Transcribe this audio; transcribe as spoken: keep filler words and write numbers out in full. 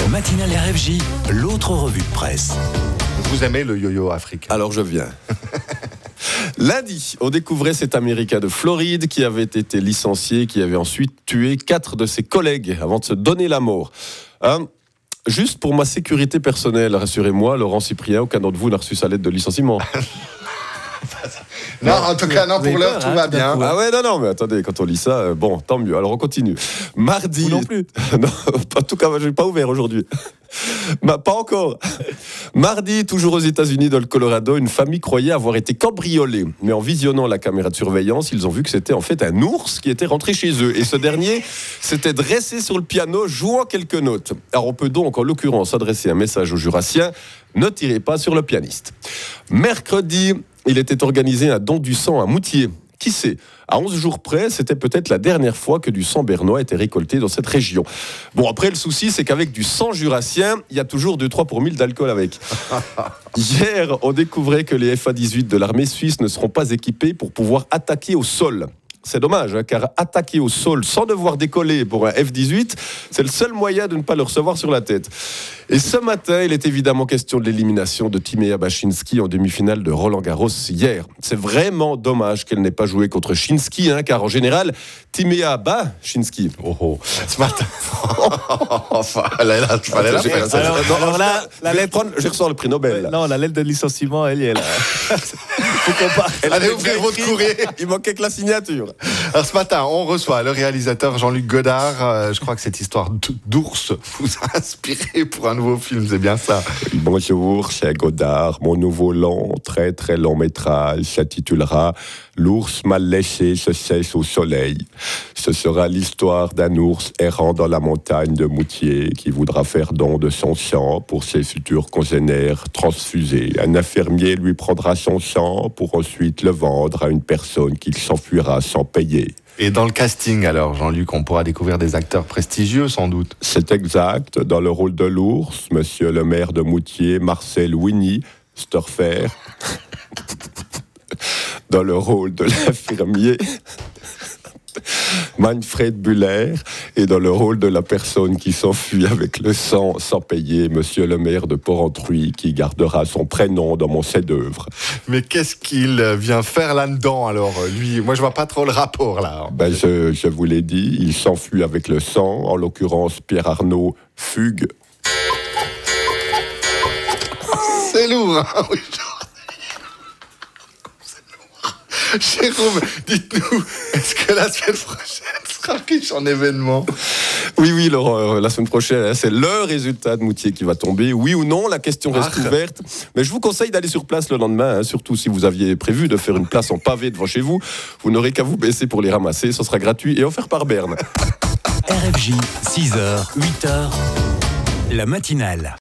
La matinale R F J, l'autre revue de presse. Vous aimez le yo-yo africain? Alors je viens. Lundi, on découvrait cet Américain de Floride qui avait été licencié, qui avait ensuite tué quatre de ses collègues avant de se donner la mort. Hein, juste pour ma sécurité personnelle, rassurez-moi, Laurent Cyprien, aucun d'entre vous n'a reçu sa lettre de licenciement. Non, en tout cas, non, pour l'heure, tout va bien. Ah ouais, non, non, mais attendez, quand on lit ça, euh, bon, tant mieux. Alors on continue. Mardi. Vous non plus. Non, en tout cas, je n'ai pas ouvert aujourd'hui. Bah, pas encore. Mardi, toujours aux États-Unis, dans le Colorado, une famille croyait avoir été cambriolée. Mais en visionnant la caméra de surveillance, ils ont vu que c'était en fait un ours qui était rentré chez eux. Et ce dernier s'était dressé sur le piano, jouant quelques notes. Alors on peut donc, en l'occurrence, adresser un message aux Jurassiens: ne tirez pas sur le pianiste. Mercredi, il était organisé un don du sang à Moutier. Qui sait, à onze jours près, c'était peut-être la dernière fois que du sang bernois était récolté dans cette région. Bon, après, le souci, c'est qu'avec du sang jurassien, il y a toujours deux trois pour mille d'alcool avec. Hier, on découvrait que les F A dix-huit de l'armée suisse ne seront pas équipés pour pouvoir attaquer au sol. C'est dommage, hein, car attaquer au sol sans devoir décoller pour un F dix-huit, c'est le seul moyen de ne pas le recevoir sur la tête. Et ce matin, il est évidemment question de l'élimination de Timea Bacsinszky en demi-finale de Roland-Garros hier. C'est vraiment dommage qu'elle n'ait pas joué contre Chinsky, hein, car en général, Timea bat Chinsky. Oh, oh. Ce matin. Enfin, là, là, je fallait la faire. Alors, alors là, la je, vais lettre... prendre, je ressors le prix Nobel. Non, la lettre de licenciement, elle y est là. Faut qu'on parte. Allez ouvrir votre courrier. Il manquait que la signature. Alors ce matin, on reçoit le réalisateur Jean-Luc Godard. Euh, je crois que cette histoire d'ours vous a inspiré pour un nouveau film, c'est bien ça? Bonjour, c'est Godard. Mon nouveau long, très très long métrage s'intitulera « L'ours mal léché se sèche au soleil ». Ce sera l'histoire d'un ours errant dans la montagne de Moutier qui voudra faire don de son sang pour ses futurs congénères transfusés. Un infirmier lui prendra son sang pour ensuite le vendre à une personne qui s'enfuira sans payer. Et dans le casting, alors, Jean-Luc, on pourra découvrir des acteurs prestigieux, sans doute. C'est exact. Dans le rôle de l'ours, monsieur le maire de Moutier, Marcel Winnie Sturfer. Dans le rôle de l'infirmier, Manfred Buller. Et dans le rôle de la personne qui s'enfuit avec le sang sans payer, monsieur le maire de Porrentruy, qui gardera son prénom dans mon chef-d'œuvre. Mais qu'est-ce qu'il vient faire là-dedans, alors, lui? Moi, je vois pas trop le rapport, là. Ben, je, je vous l'ai dit, il s'enfuit avec le sang, en l'occurrence Pierre Arnaud fugue. C'est lourd, hein, oui. Jérôme, dites-nous, est-ce que la semaine prochaine sera riche en événements? Oui, oui, Laurent, la semaine prochaine, c'est le résultat de Moutier qui va tomber. Oui ou non, la question reste ah. ouverte. Mais je vous conseille d'aller sur place le lendemain, hein, surtout si vous aviez prévu de faire une place en pavé devant chez vous. Vous n'aurez qu'à vous baisser pour les ramasser, ce sera gratuit et offert par Berne. R F J, six heures, huit heures, la matinale.